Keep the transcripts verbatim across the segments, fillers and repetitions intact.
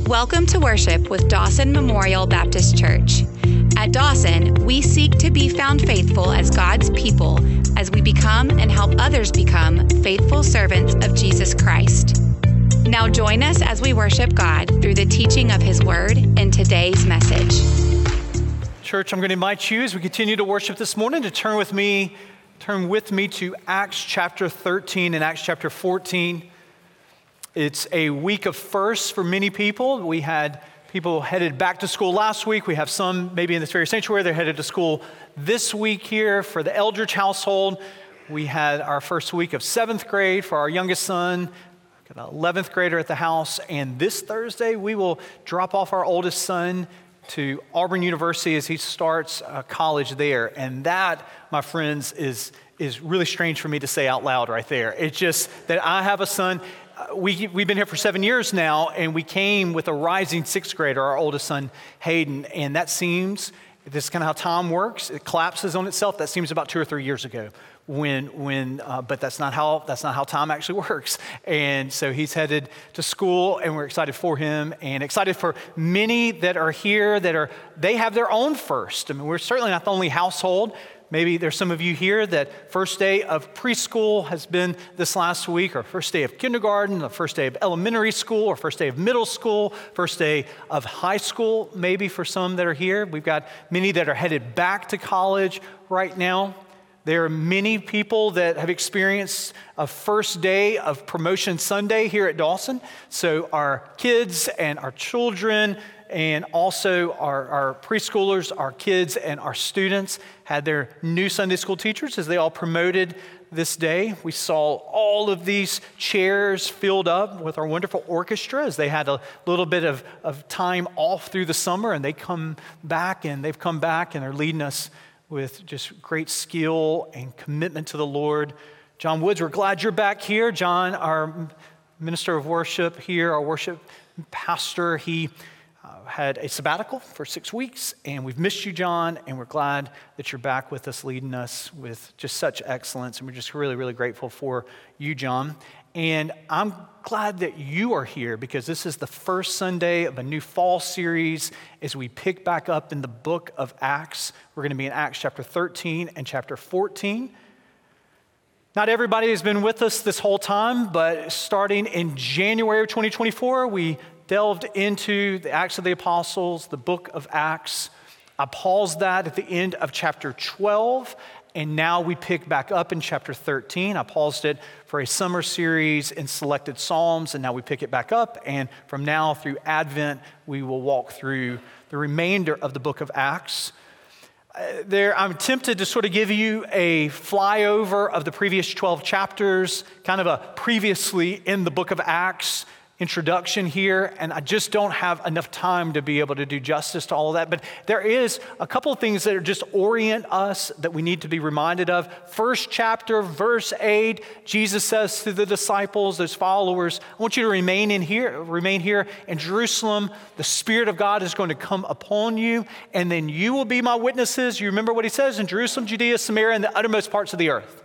Welcome to worship with Dawson Memorial Baptist Church. At Dawson, we seek to be found faithful as God's people as we become and help others become faithful servants of Jesus Christ. Now join us as we worship God through the teaching of His Word in today's message. Church, I'm going to invite you as we continue to worship this morning to turn with me, turn with me to Acts chapter thirteen and Acts chapter fourteen. It's a week of firsts for many people. We had people headed back to school last week. We have some maybe in this very sanctuary. They're headed to school this week here for the Eldridge household. We had our first week of seventh grade for our youngest son. Got an eleventh grader at the house. And this Thursday, we will drop off our oldest son to Auburn University as he starts uh, college there. And that, my friends, is, is really strange for me to say out loud right there. It's just that I have a son. Uh, we, we've been here for seven years now, and we came with a rising sixth grader, our oldest son, Hayden. And that seems, this is kind of how time works. It collapses on itself. That seems about two or three years ago. When, when, uh, but that's not how that's not how time actually works. And so he's headed to school, and we're excited for him, and excited for many that are here that are they have their own first. I mean, we're certainly not the only household. Maybe there's some of you here that first day of preschool has been this last week, or first day of kindergarten, or first day of elementary school, or first day of middle school, first day of high school. Maybe for some that are here, we've got many that are headed back to college right now. There are many people that have experienced a first day of Promotion Sunday here at Dawson. So our kids and our children and also our, our preschoolers, our kids and our students had their new Sunday school teachers as they all promoted this day. We saw all of these chairs filled up with our wonderful orchestra as they had a little bit of, of time off through the summer, and they come back and they've come back and they're leading us with just great skill and commitment to the Lord. John Woods, we're glad you're back here. John, our minister of worship here, our worship pastor, he uh, had a sabbatical for six weeks, and we've missed you, John, and we're glad that you're back with us, leading us with just such excellence, and we're just really, really grateful for you, John. And I'm glad that you are here because this is the first Sunday of a new fall series as we pick back up in the book of Acts. We're going to be in Acts chapter thirteen and chapter fourteen. Not everybody has been with us this whole time, but starting in January of twenty twenty-four, we delved into the Acts of the Apostles, the book of Acts. I paused that at the end of chapter twelve. And now we pick back up in chapter thirteen. I paused it for a summer series in selected Psalms, and now we pick it back up. And from now through Advent, we will walk through the remainder of the book of Acts. Uh, there, I'm tempted to sort of give you a flyover of the previous twelve chapters, kind of a previously in the book of Acts introduction here, and I just don't have enough time to be able to do justice to all of that. But there is a couple of things that are just orient us that we need to be reminded of. First chapter, verse eight, Jesus says to the disciples, those followers, I want you to remain in here, remain here in Jerusalem. The Spirit of God is going to come upon you, and then you will be my witnesses. You remember what he says in Jerusalem, Judea, Samaria, and the uttermost parts of the earth.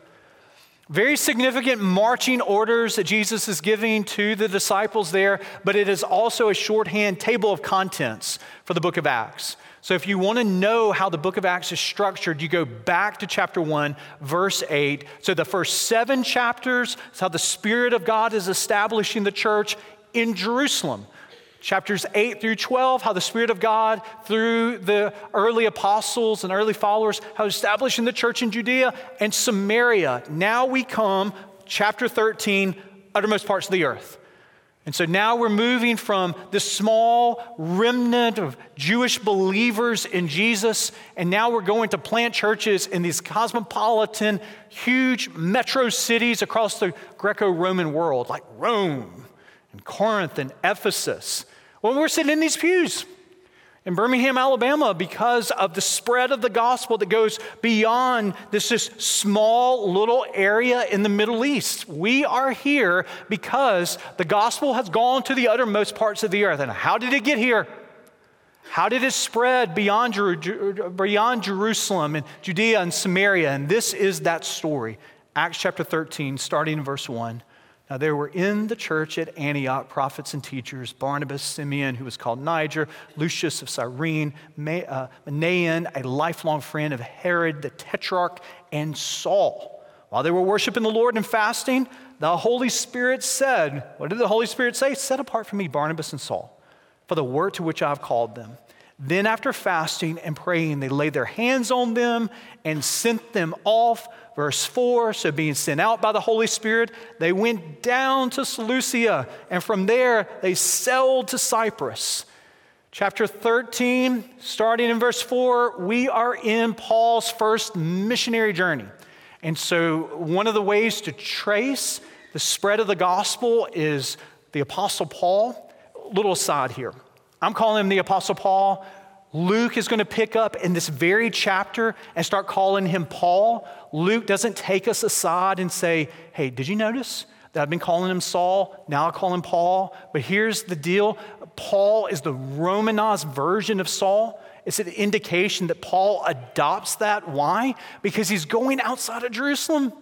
Very significant marching orders that Jesus is giving to the disciples there, but it is also a shorthand table of contents for the book of Acts. So if you want to know how the book of Acts is structured, you go back to chapter one, verse eight. So the first seven chapters is how the Spirit of God is establishing the church in Jerusalem. Chapters eight through twelve, how the Spirit of God, through the early apostles and early followers, how establishing the church in Judea and Samaria. Now we come, chapter thirteen, uttermost parts of the earth. And so now we're moving from this small remnant of Jewish believers in Jesus, and now we're going to plant churches in these cosmopolitan, huge metro cities across the Greco-Roman world, like Rome and Corinth and Ephesus. Well, we're sitting in these pews in Birmingham, Alabama, because of the spread of the gospel that goes beyond this just small little area in the Middle East. We are here because the gospel has gone to the uttermost parts of the earth. And how did it get here? How did it spread beyond, Jer- beyond Jerusalem and Judea and Samaria? And this is that story. Acts chapter thirteen, starting in verse one. Now, there were in the church at Antioch prophets and teachers, Barnabas, Simeon, who was called Niger, Lucius of Cyrene, uh, Manaen, a lifelong friend of Herod the Tetrarch, and Saul. While they were worshiping the Lord and fasting, the Holy Spirit said, what did the Holy Spirit say? Set apart for me Barnabas and Saul for the work to which I have called them. Then after fasting and praying, they laid their hands on them and sent them off. Verse four, so being sent out by the Holy Spirit, they went down to Seleucia, and from there they sailed to Cyprus. Chapter thirteen, starting in verse four, we are in Paul's first missionary journey. And so one of the ways to trace the spread of the gospel is the Apostle Paul. Little aside here. I'm calling him the Apostle Paul. Luke is going to pick up in this very chapter and start calling him Paul. Luke doesn't take us aside and say, hey, did you notice that I've been calling him Saul? Now I call him Paul. But here's the deal. Paul is the Romanized version of Saul. It's an indication that Paul adopts that. Why? Because he's going outside of Jerusalem.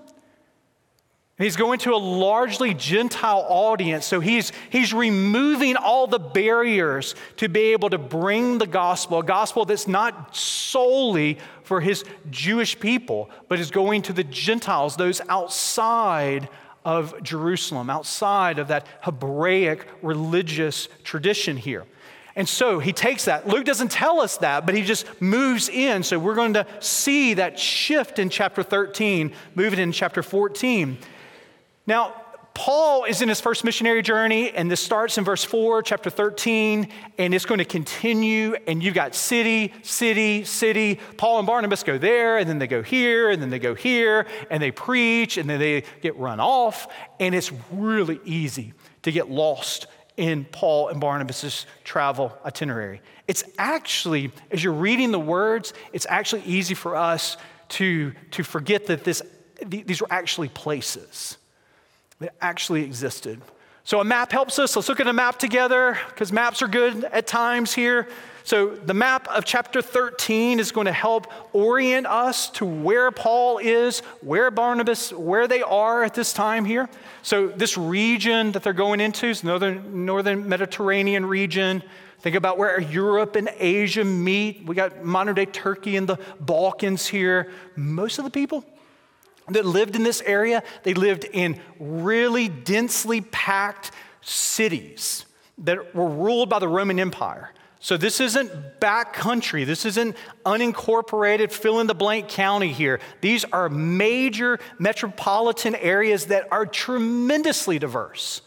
He's going to a largely Gentile audience, so he's, he's removing all the barriers to be able to bring the gospel, a gospel that's not solely for his Jewish people, but is going to the Gentiles, those outside of Jerusalem, outside of that Hebraic religious tradition here. And so he takes that. Luke doesn't tell us that, but he just moves in. So we're going to see that shift in chapter thirteen, moving in chapter fourteen. Now, Paul is in his first missionary journey, and this starts in verse four, chapter thirteen, and it's going to continue, and you've got city, city, city. Paul and Barnabas go there, and then they go here, and then they go here, and they preach, and then they get run off, and it's really easy to get lost in Paul and Barnabas' travel itinerary. It's actually, as you're reading the words, it's actually easy for us to, to forget that this, these were actually places that actually existed. So a map helps us. Let's look at a map together, because maps are good at times here. So the map of chapter thirteen is going to help orient us to where Paul is, where Barnabas, where they are at this time here. So this region that they're going into is northern, northern Mediterranean region. Think about where Europe and Asia meet. We got modern day Turkey and the Balkans here. Most of the people that lived in this area, they lived in really densely packed cities that were ruled by the Roman Empire. So this isn't back country. This isn't unincorporated fill-in-the-blank county here. These are major metropolitan areas that are tremendously diverse.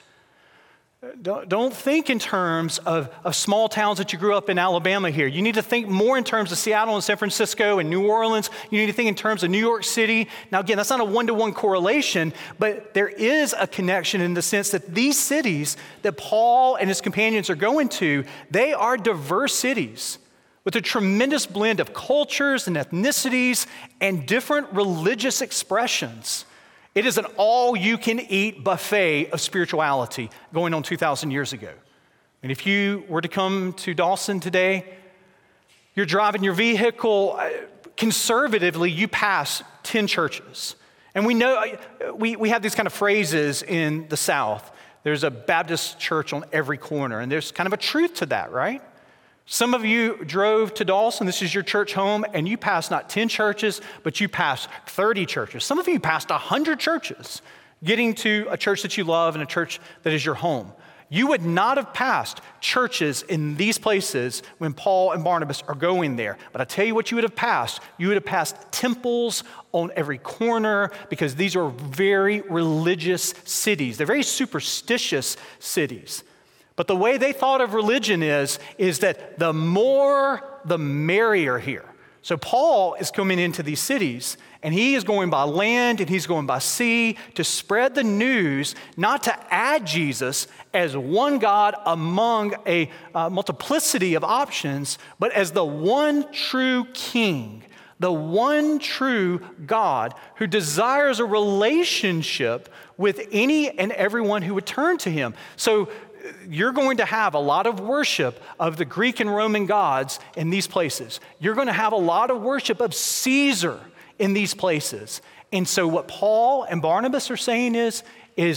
Don't, don't think in terms of, of small towns that you grew up in Alabama here. You need to think more in terms of Seattle and San Francisco and New Orleans. You need to think in terms of New York City. Now, again, that's not a one-to-one correlation, but there is a connection in the sense that these cities that Paul and his companions are going to, they are diverse cities with a tremendous blend of cultures and ethnicities and different religious expressions. It is an all-you-can-eat buffet of spirituality going on two thousand years ago. And if you were to come to Dawson today, you're driving your vehicle, conservatively, you pass ten churches. And we know, we, we have these kind of phrases in the South. There's a Baptist church on every corner, and there's kind of a truth to that, right? Some of you drove to Dawson, this is your church home, and you passed not ten churches, but you passed thirty churches. Some of you passed one hundred churches, getting to a church that you love and a church that is your home. You would not have passed churches in these places when Paul and Barnabas are going there. But I tell you what you would have passed. You would have passed temples on every corner, because these are very religious cities. They're very superstitious cities. But the way they thought of religion is, is that the more, the merrier here. So Paul is coming into these cities, and he is going by land and he's going by sea to spread the news, not to add Jesus as one God among a uh, multiplicity of options, but as the one true King, the one true God who desires a relationship with any and everyone who would turn to him. So you're going to have a lot of worship of the Greek and Roman gods in these places. You're going to have a lot of worship of Caesar in these places. And so what Paul and Barnabas are saying is, is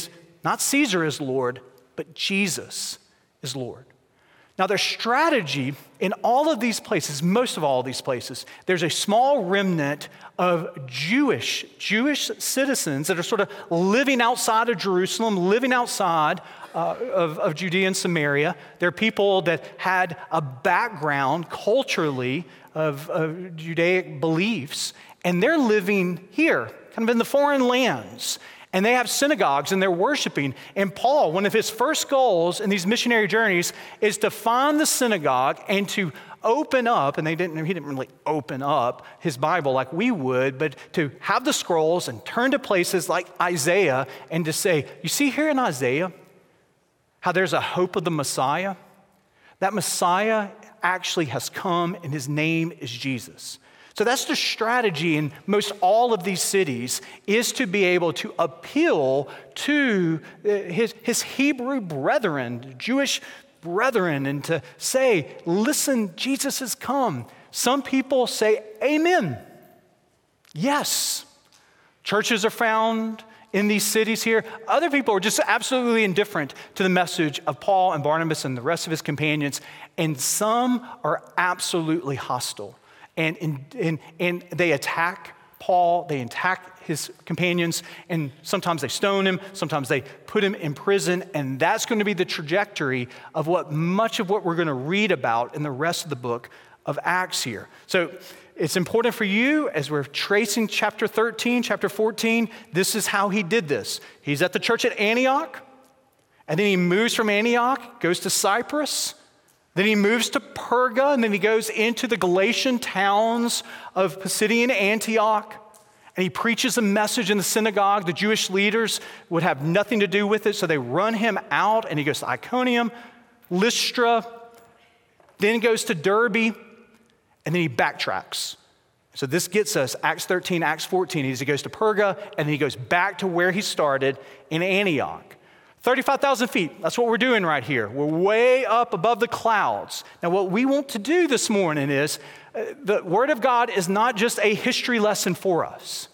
Not Caesar is Lord, but Jesus is Lord. Now, their strategy in all of these places, most of all of these places, there's a small remnant of Jewish, Jewish citizens that are sort of living outside of Jerusalem, living outside uh, of, of Judea and Samaria. They're people that had a background culturally of, of Judaic beliefs, and they're living here, kind of in the foreign lands. And they have synagogues and they're worshiping. And Paul, one of his first goals in these missionary journeys is to find the synagogue and to open up, and they didn't, he didn't really open up his Bible like we would, but to have the scrolls and turn to places like Isaiah and to say, you see here in Isaiah how there's a hope of the Messiah? That Messiah actually has come and his name is Jesus. So that's the strategy in most all of these cities, is to be able to appeal to his, his Hebrew brethren, Jewish brethren, and to say, listen, Jesus has come. Some people say, amen. Yes. Churches are found in these cities here. Other people are just absolutely indifferent to the message of Paul and Barnabas and the rest of his companions. And some are absolutely hostile. And, and, and, and they attack Paul, they attack his companions, and sometimes they stone him, sometimes they put him in prison, and that's going to be the trajectory of what much of what we're going to read about in the rest of the book of Acts here. So it's important for you, as we're tracing chapter thirteen, chapter fourteen, this is how he did this. He's at the church at Antioch, and then he moves from Antioch, goes to Cyprus. Then he moves to Perga, and then he goes into the Galatian towns of Pisidian Antioch, and he preaches a message in the synagogue. The Jewish leaders would have nothing to do with it, so they run him out, and he goes to Iconium, Lystra, then he goes to Derbe, and then he backtracks. So this gets us Acts thirteen, Acts fourteen. He goes to Perga, and then he goes back to where he started in Antioch. thirty-five thousand feet, that's what we're doing right here. We're way up above the clouds. Now, what we want to do this morning is, uh, the Word of God is not just a history lesson for us.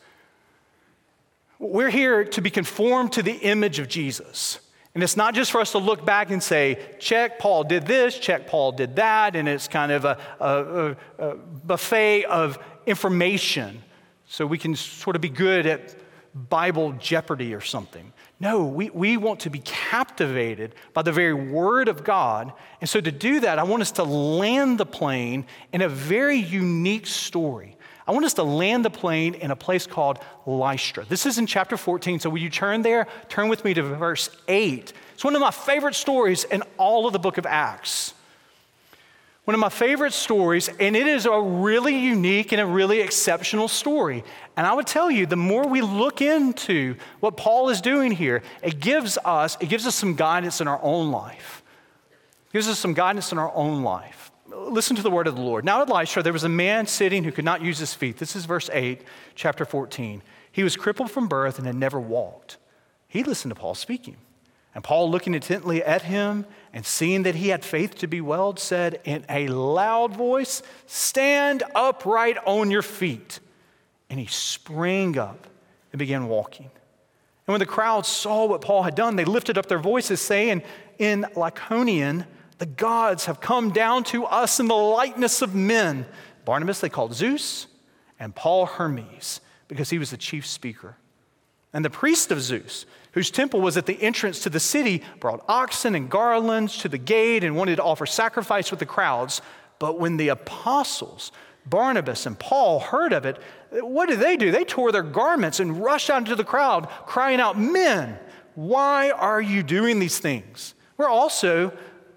We're here to be conformed to the image of Jesus. And it's not just for us to look back and say, check, Paul did this, check, Paul did that, and it's kind of a, a, a buffet of information so we can sort of be good at Bible Jeopardy or something. No, we, we want to be captivated by the very Word of God. And so to do that, I want us to land the plane in a very unique story. I want us to land the plane in a place called Lystra. This is in chapter fourteen, so will you turn there? Turn with me to verse eight. It's one of my favorite stories in all of the book of Acts. One of my favorite stories, and it is a really unique and a really exceptional story. And I would tell you, the more we look into what Paul is doing here, it gives us, it gives us some guidance in our own life. It gives us some guidance in our own life. Listen to the word of the Lord. Now at Lystra, there was a man sitting who could not use his feet. This is verse eight, chapter fourteen. He was crippled from birth and had never walked. He listened to Paul speaking. And Paul, looking intently at him and seeing that he had faith to be well, said in a loud voice, "Stand upright on your feet." And he sprang up and began walking. And when the crowd saw what Paul had done, they lifted up their voices, saying in Lycaonian, "The gods have come down to us in the likeness of men." Barnabas they called Zeus, and Paul Hermes, because he was the chief speaker. And the priest of Zeus, whose temple was at the entrance to the city, brought oxen and garlands to the gate and wanted to offer sacrifice with the crowds. But when the apostles, Barnabas and Paul, heard of it, what did they do? They tore their garments and rushed out into the crowd, crying out, "Men, why are you doing these things? We're also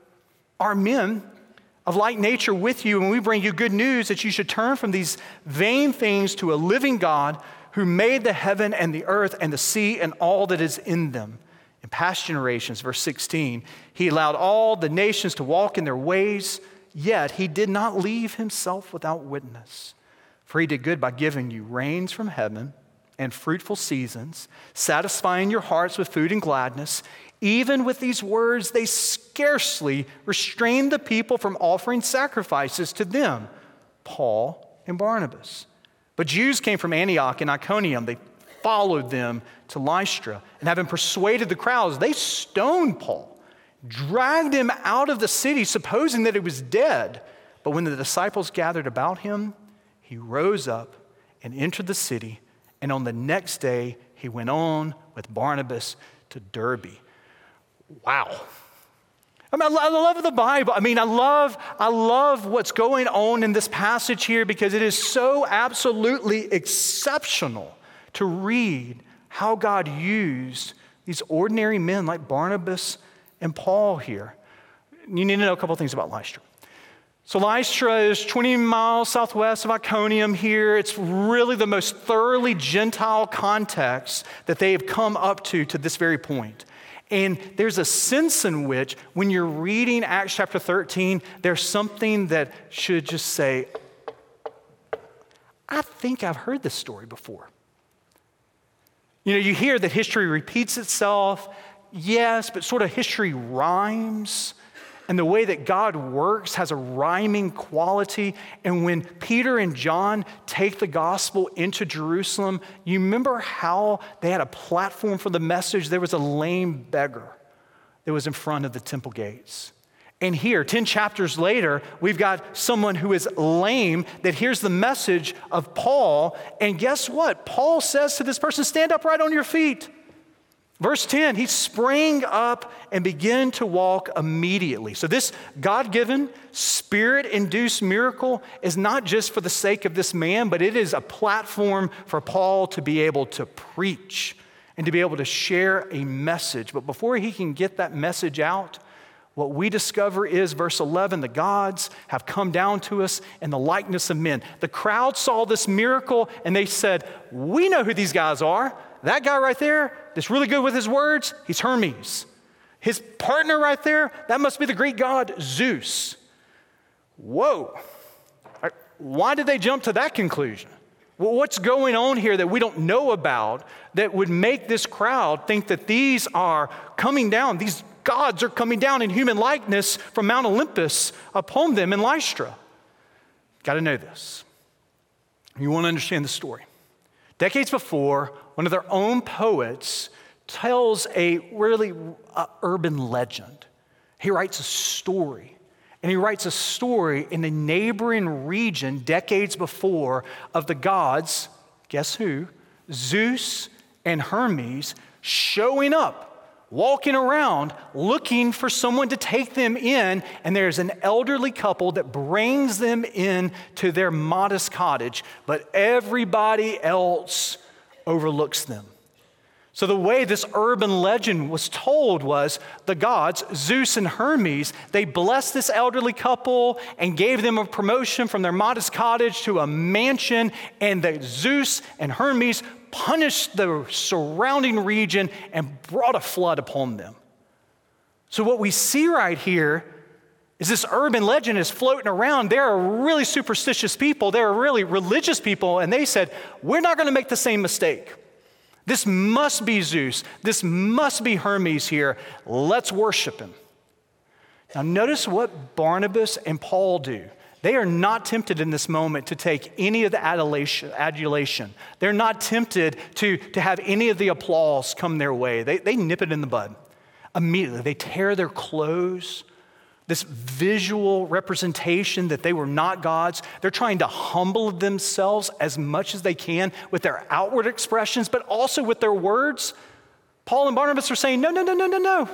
are men of like nature with you, and we bring you good news that you should turn from these vain things to a living God who made the heaven and the earth and the sea and all that is in them. In past generations," verse sixteen, "he allowed all the nations to walk in their ways, yet he did not leave himself without witness. For he did good by giving you rains from heaven and fruitful seasons, satisfying your hearts with food and gladness. Even with these words, they scarcely restrained the people from offering sacrifices to them, Paul and Barnabas. But Jews came from Antioch and Iconium. They followed them to Lystra. And having persuaded the crowds, they stoned Paul, dragged him out of the city, supposing that he was dead. But when the disciples gathered about him, he rose up and entered the city. And on the next day, he went on with Barnabas to Derbe. Wow. I mean, I love the Bible. I mean, I love, I love what's going on in this passage here because it is so absolutely exceptional to read how God used these ordinary men like Barnabas and Paul here. You need to know a couple things about Lystra. So Lystra is twenty miles southwest of Iconium here. It's really the most thoroughly Gentile context that they have come up to to this very point. And there's a sense in which when you're reading Acts chapter thirteen, there's something that should just say, I think I've heard this story before. You know, you hear that history repeats itself, yes, but sort of history rhymes. And the way that God works has a rhyming quality. And when Peter and John take the gospel into Jerusalem, you remember how they had a platform for the message? There was a lame beggar that was in front of the temple gates. And here, ten chapters later, we've got someone who is lame that hears the message of Paul. And guess what? Paul says to this person, stand upright on your feet. Verse ten, he sprang up and began to walk immediately. So this God-given, Spirit-induced miracle is not just for the sake of this man, but it is a platform for Paul to be able to preach and to be able to share a message. But before he can get that message out, what we discover is, verse eleven, the gods have come down to us in the likeness of men. The crowd saw this miracle and they said, we know who these guys are. That guy right there that's really good with his words, he's Hermes. His partner right there, that must be the Greek god Zeus. Whoa. Why did they jump to that conclusion? Well, what's going on here that we don't know about that would make this crowd think that these are coming down, these gods are coming down in human likeness from Mount Olympus upon them in Lystra? Got to know this. You want to understand the story. Decades before, one of their own poets tells a really uh, urban legend. He writes a story. And he writes a story in the neighboring region decades before of the gods, guess who? Zeus and Hermes showing up, walking around, looking for someone to take them in. And there's an elderly couple that brings them in to their modest cottage, but everybody else overlooks them. So the way this urban legend was told was the gods, Zeus and Hermes, they blessed this elderly couple and gave them a promotion from their modest cottage to a mansion, and the Zeus and Hermes punished the surrounding region and brought a flood upon them. So what we see right here is this urban legend is floating around. There are really superstitious people. There are really religious people. And they said, we're not going to make the same mistake. This must be Zeus. This must be Hermes here. Let's worship him. Now notice what Barnabas and Paul do. They are not tempted in this moment to take any of the adulation. adulation. They're not tempted to, to have any of the applause come their way. They, they nip it in the bud. Immediately, they tear their clothes. This visual representation that they were not gods. They're trying to humble themselves as much as they can with their outward expressions, but also with their words. Paul and Barnabas are saying, no, no, no, no, no, no.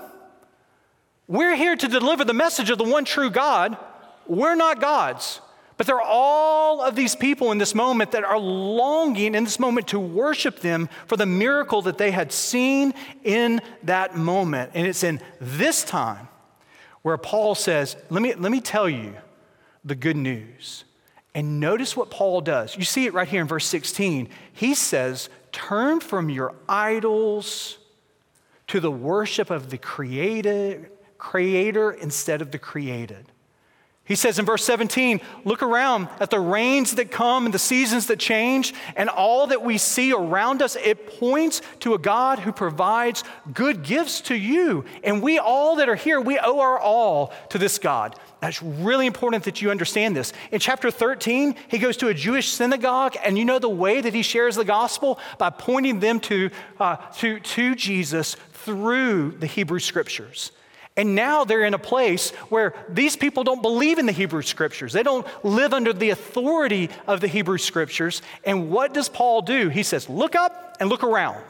We're here to deliver the message of the one true God. We're not gods. But there are all of these people in this moment that are longing in this moment to worship them for the miracle that they had seen in that moment. And it's in this time where Paul says, let me, let me tell you the good news. And notice what Paul does. You see it right here in verse sixteen. He says, turn from your idols to the worship of the created, creator instead of the created. He says in verse seventeen, look around at the rains that come and the seasons that change, and all that we see around us, it points to a God who provides good gifts to you. And we all that are here, we owe our all to this God. That's really important that you understand this. In chapter thirteen, he goes to a Jewish synagogue, and you know the way that he shares the gospel? By pointing them to, uh, to, to Jesus through the Hebrew scriptures. And now they're in a place where these people don't believe in the Hebrew scriptures. They don't live under the authority of the Hebrew scriptures. And what does Paul do? He says, look up and look around.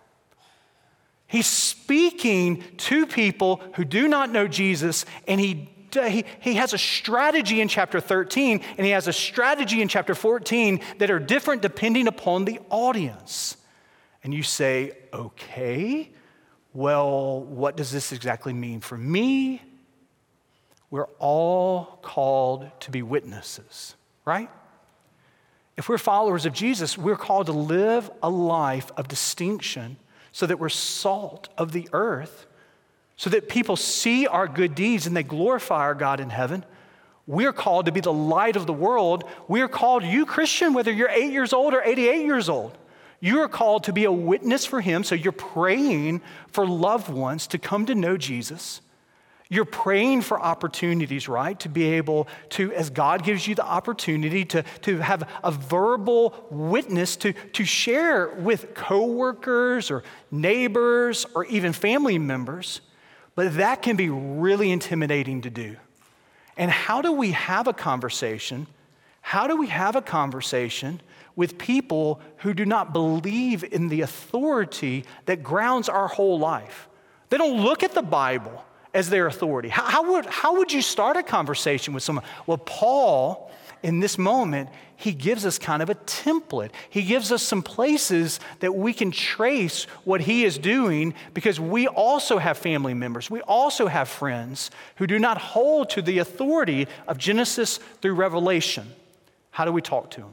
He's speaking to people who do not know Jesus, and he, he, he has a strategy in chapter thirteen, and he has a strategy in chapter fourteen that are different depending upon the audience. And you say, okay, well, what does this exactly mean for me? We're all called to be witnesses, right? If we're followers of Jesus, we're called to live a life of distinction so that we're salt of the earth, so that people see our good deeds and they glorify our God in heaven. We're called to be the light of the world. We're called, you Christian, whether you're eight years old or eighty-eight years old, you are called to be a witness for him, so you're praying for loved ones to come to know Jesus. You're praying for opportunities, right, to be able to, as God gives you the opportunity to, to have a verbal witness to, to share with coworkers or neighbors or even family members. But that can be really intimidating to do. And how do we have a conversation? How do we have a conversation with people who do not believe in the authority that grounds our whole life? They don't look at the Bible as their authority. How, how, would, how would you start a conversation with someone? Well, Paul, in this moment, he gives us kind of a template. He gives us some places that we can trace what he is doing, because we also have family members. We also have friends who do not hold to the authority of Genesis through Revelation. How do we talk to them?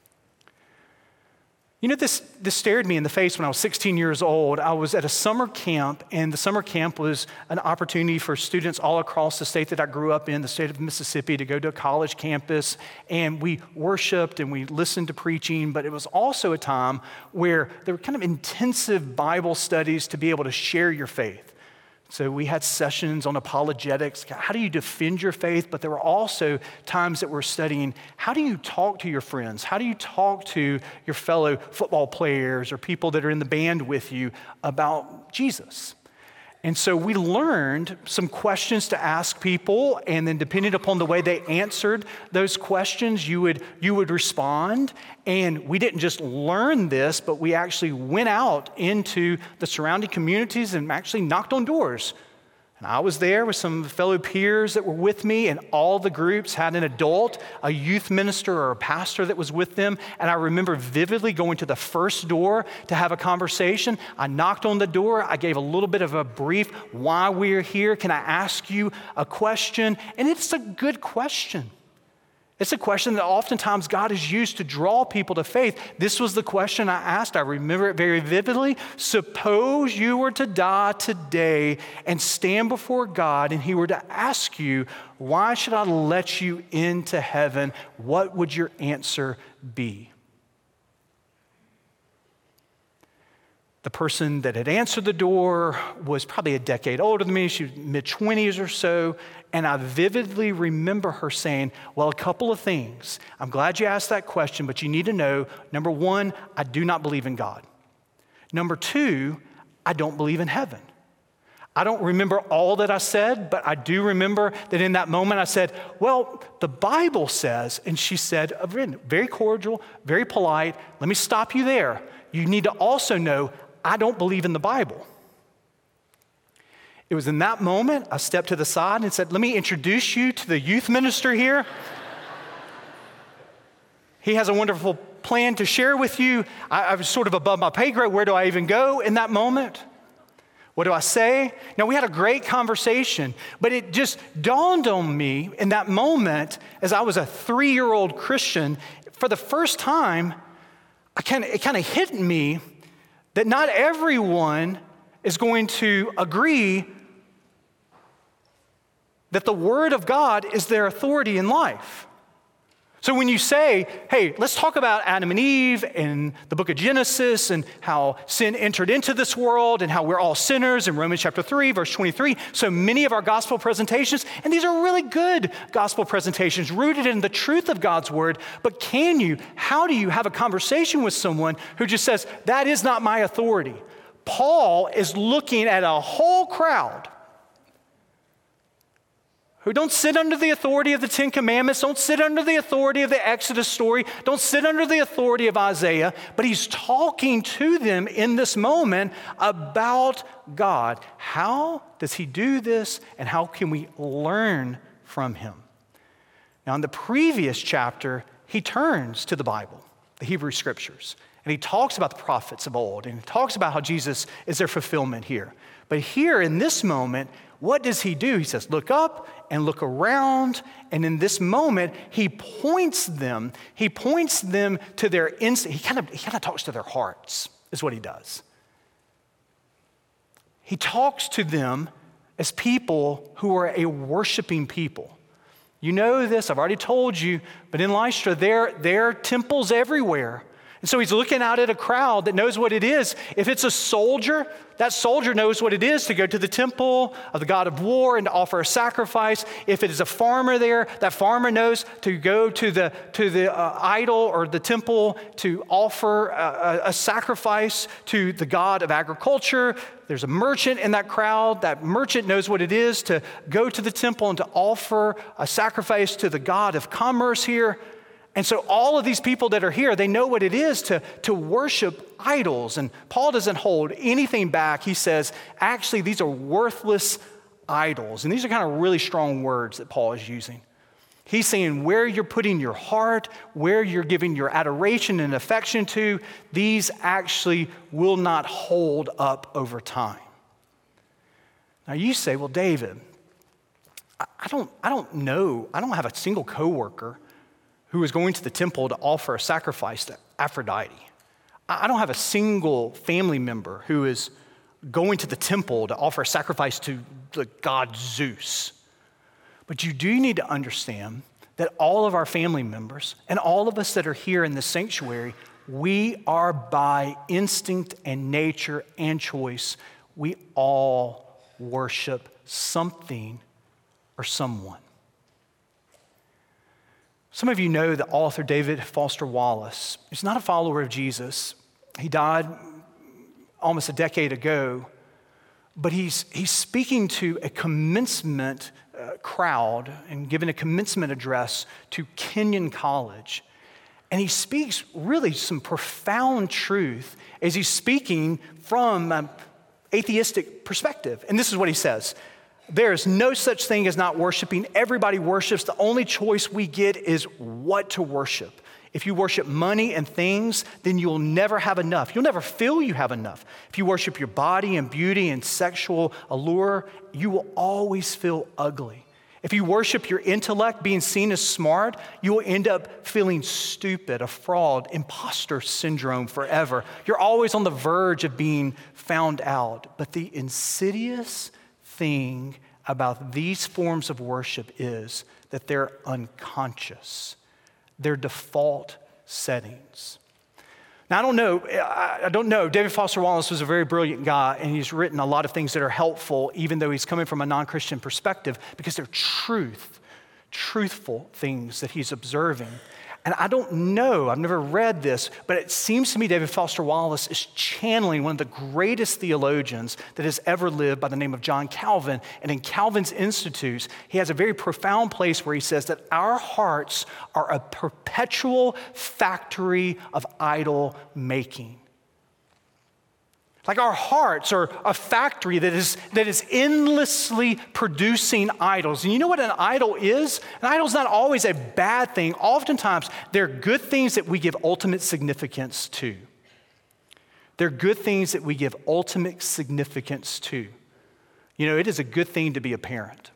You know, this, this stared me in the face when I was sixteen years old. I was at a summer camp, and the summer camp was an opportunity for students all across the state that I grew up in, the state of Mississippi, to go to a college campus. And we worshiped and we listened to preaching, but it was also a time where there were kind of intensive Bible studies to be able to share your faith. So we had sessions on apologetics. How do you defend your faith? But there were also times that we're studying, how do you talk to your friends? How do you talk to your fellow football players or people that are in the band with you about Jesus? And so we learned some questions to ask people, and then depending upon the way they answered those questions, you would, you would respond. And we didn't just learn this, but we actually went out into the surrounding communities and actually knocked on doors. And I was there with some fellow peers that were with me, and all the groups had an adult, a youth minister or a pastor that was with them. And I remember vividly going to the first door to have a conversation. I knocked on the door. I gave a little bit of a brief, why we're here. Can I ask you a question? And it's a good question. It's a question that oftentimes God has used to draw people to faith. This was the question I asked. I remember it very vividly. Suppose you were to die today and stand before God, and he were to ask you, why should I let you into heaven? What would your answer be? The person that had answered the door was probably a decade older than me. She was mid-twenties or so. And I vividly remember her saying, well, a couple of things. I'm glad you asked that question, but you need to know, number one, I do not believe in God. Number two, I don't believe in heaven. I don't remember all that I said, but I do remember that in that moment I said, well, the Bible says, and she said, very cordial, very polite, let me stop you there. You need to also know, I don't believe in the Bible. It was in that moment I stepped to the side and said, let me introduce you to the youth minister here. He has a wonderful plan to share with you. I, I was sort of above my pay grade. Where do I even go in that moment? What do I say? Now, we had a great conversation, but it just dawned on me in that moment as I was a three-year-old Christian, for the first time, I kinda, it kind of hit me that not everyone is going to agree that the Word of God is their authority in life. So when you say, hey, let's talk about Adam and Eve and the book of Genesis and how sin entered into this world and how we're all sinners in Romans chapter three, verse twenty-three, so many of our gospel presentations, and these are really good gospel presentations rooted in the truth of God's word, but can you, how do you have a conversation with someone who just says, that is not my authority? Paul is looking at a whole crowd who don't sit under the authority of the Ten Commandments, don't sit under the authority of the Exodus story, don't sit under the authority of Isaiah, but he's talking to them in this moment about God. How does he do this, and how can we learn from him? Now, in the previous chapter, he turns to the Bible, the Hebrew Scriptures, and he talks about the prophets of old, and he talks about how Jesus is their fulfillment here. But here in this moment, what does he do? He says, look up and look around. And in this moment, he points them, he points them to their instinct. He kind of, he kind of talks to their hearts, is what he does. He talks to them as people who are a worshiping people. You know this, I've already told you, but in Lystra, there, there are temples everywhere. And so he's looking out at a crowd that knows what it is. If it's a soldier, that soldier knows what it is to go to the temple of the God of war and to offer a sacrifice. If it is a farmer there, that farmer knows to go to the, to the uh, idol or the temple to offer a, a, a sacrifice to the God of agriculture. There's a merchant in that crowd. That merchant knows what it is to go to the temple and to offer a sacrifice to the God of commerce here. And so all of these people that are here, they know what it is to, to worship idols. And Paul doesn't hold anything back. He says, actually, these are worthless idols. And these are kind of really strong words that Paul is using. He's saying where you're putting your heart, where you're giving your adoration and affection to, these actually will not hold up over time. Now you say, well, David, I don't, I don't know. I don't have a single coworker who is going to the temple to offer a sacrifice to Aphrodite. I don't have a single family member who is going to the temple to offer a sacrifice to the god Zeus. But you do need to understand that all of our family members and all of us that are here in this sanctuary, we are by instinct and nature and choice, we all worship something or someone. Some of you know the author David Foster Wallace. He's not a follower of Jesus. He died almost a decade ago, but he's, he's speaking to a commencement uh, crowd and giving a commencement address to Kenyon College. And he speaks really some profound truth as he's speaking from an atheistic perspective. And this is what he says. There is no such thing as not worshiping. Everybody worships. The only choice we get is what to worship. If you worship money and things, then you'll never have enough. You'll never feel you have enough. If you worship your body and beauty and sexual allure, you will always feel ugly. If you worship your intellect, being seen as smart, you will end up feeling stupid, a fraud, imposter syndrome forever. You're always on the verge of being found out. But the insidious thing about these forms of worship is that they're unconscious. They're default settings. Now, I don't know, I don't know. David Foster Wallace was a very brilliant guy, and he's written a lot of things that are helpful, even though he's coming from a non-Christian perspective, because they're truth, truthful things that he's observing. And I don't know, I've never read this, but it seems to me David Foster Wallace is channeling one of the greatest theologians that has ever lived by the name of John Calvin. And in Calvin's Institutes, he has a very profound place where he says that our hearts are a perpetual factory of idol making. Like our hearts are a factory that is, that is endlessly producing idols. And you know what an idol is? An idol is not always a bad thing. Oftentimes, they're good things that we give ultimate significance to. They're good things that we give ultimate significance to. You know, it is a good thing to be a parent.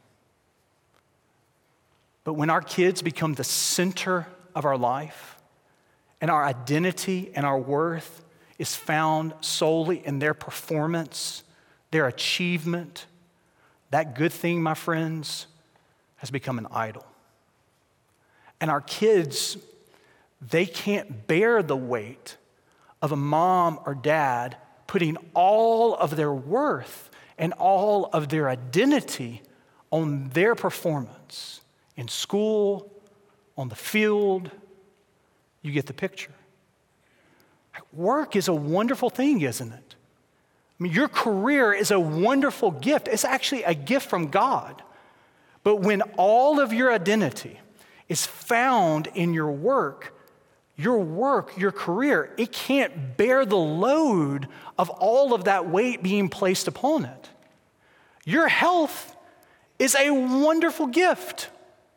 But when our kids become the center of our life and our identity and our worth is found solely in their performance, their achievement, that good thing, my friends, has become an idol. And our kids, they can't bear the weight of a mom or dad putting all of their worth and all of their identity on their performance in school, on the field. You get the picture. Work is a wonderful thing, isn't it? I mean, your career is a wonderful gift. It's actually a gift from God. But when all of your identity is found in your work, your work, your career, it can't bear the load of all of that weight being placed upon it. Your health is a wonderful gift.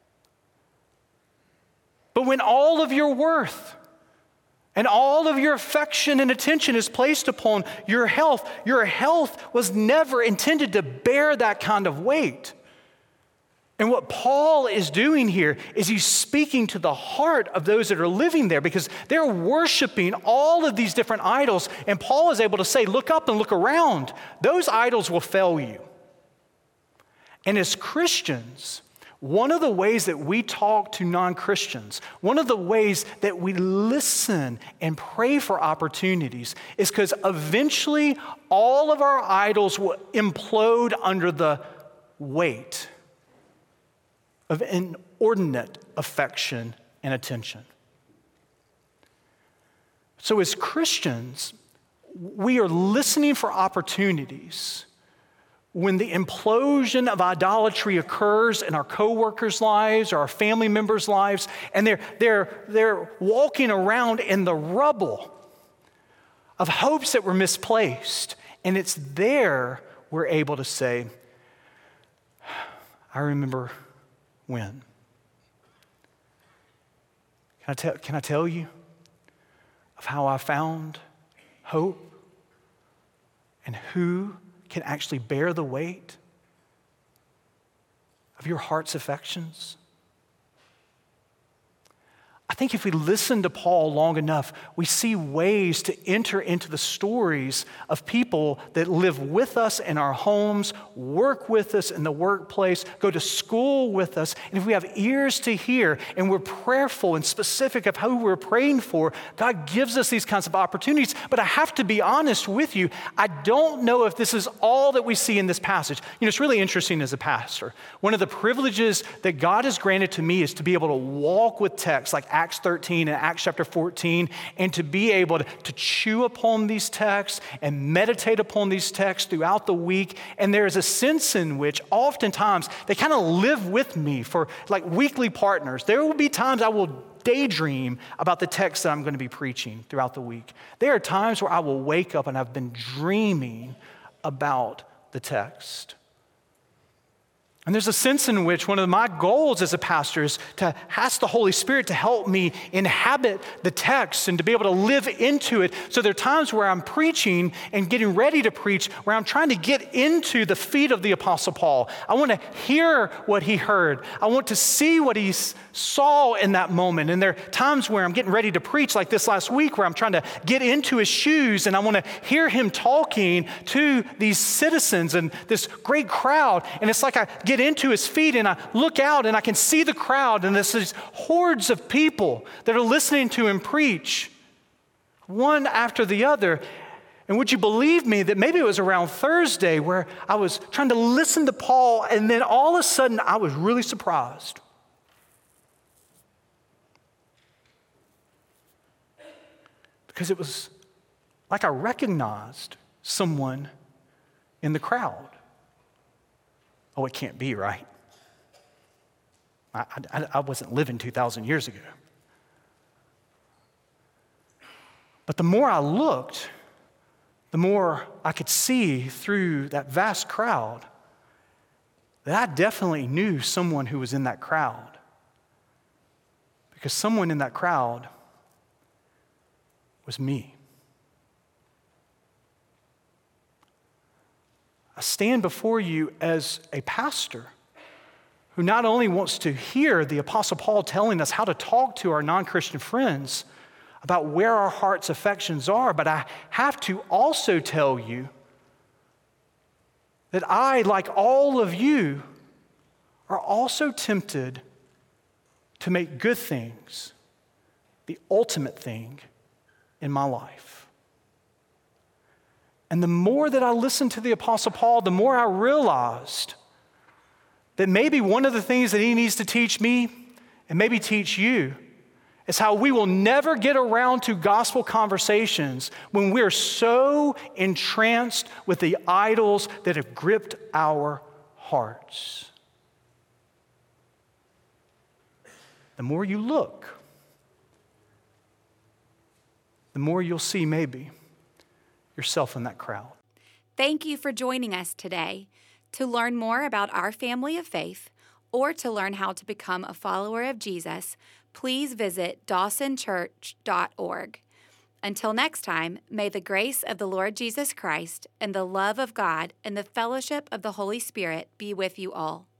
But when all of your worth and all of your affection and attention is placed upon your health, your health was never intended to bear that kind of weight. And what Paul is doing here is he's speaking to the heart of those that are living there, because they're worshiping all of these different idols. And Paul is able to say, look up and look around. Those idols will fail you. And as Christians, one of the ways that we talk to non-Christians, one of the ways that we listen and pray for opportunities is because eventually all of our idols will implode under the weight of inordinate affection and attention. So as Christians, we are listening for opportunities when the implosion of idolatry occurs in our coworkers' lives or our family members' lives, and they're, they're, they're walking around in the rubble of hopes that were misplaced. And it's there we're able to say, I remember when. Can I, tell, can I tell you of how I found hope and who can actually bear the weight of your heart's affections? I think if we listen to Paul long enough, we see ways to enter into the stories of people that live with us in our homes, work with us in the workplace, go to school with us. And if we have ears to hear and we're prayerful and specific of who we're praying for, God gives us these kinds of opportunities. But I have to be honest with you, I don't know if this is all that we see in this passage. You know, it's really interesting as a pastor. One of the privileges that God has granted to me is to be able to walk with texts like Acts thirteen and Acts chapter fourteen, and to be able to, to chew upon these texts and meditate upon these texts throughout the week. And there is a sense in which oftentimes they kind of live with me for like weekly partners. There will be times I will daydream about the text that I'm going to be preaching throughout the week. There are times where I will wake up and I've been dreaming about the text. And there's a sense in which one of my goals as a pastor is to ask the Holy Spirit to help me inhabit the text and to be able to live into it. So there are times where I'm preaching and getting ready to preach where I'm trying to get into the feet of the Apostle Paul. I want to hear what he heard. I want to see what he saw in that moment. And there are times where I'm getting ready to preach, like this last week, where I'm trying to get into his shoes and I want to hear him talking to these citizens and this great crowd. And it's like I get into his feet and I look out and I can see the crowd and there's these hordes of people that are listening to him preach, one after the other. And would you believe me that maybe it was around Thursday where I was trying to listen to Paul, and then all of a sudden I was really surprised. Because it was like I recognized someone in the crowd. Oh, it can't be, right? I, I, I wasn't living two thousand years ago. But the more I looked, the more I could see through that vast crowd that I definitely knew someone who was in that crowd. Because someone in that crowd was me. I stand before you as a pastor who not only wants to hear the Apostle Paul telling us how to talk to our non-Christian friends about where our heart's affections are, but I have to also tell you that I, like all of you, are also tempted to make good things the ultimate thing in my life. And the more that I listened to the Apostle Paul, the more I realized that maybe one of the things that he needs to teach me and maybe teach you is how we will never get around to gospel conversations when we're so entranced with the idols that have gripped our hearts. The more you look, the more you'll see maybe yourself in that crowd. Thank you for joining us today. To learn more about our family of faith or to learn how to become a follower of Jesus, please visit dawson church dot org. Until next time, may the grace of the Lord Jesus Christ and the love of God and the fellowship of the Holy Spirit be with you all.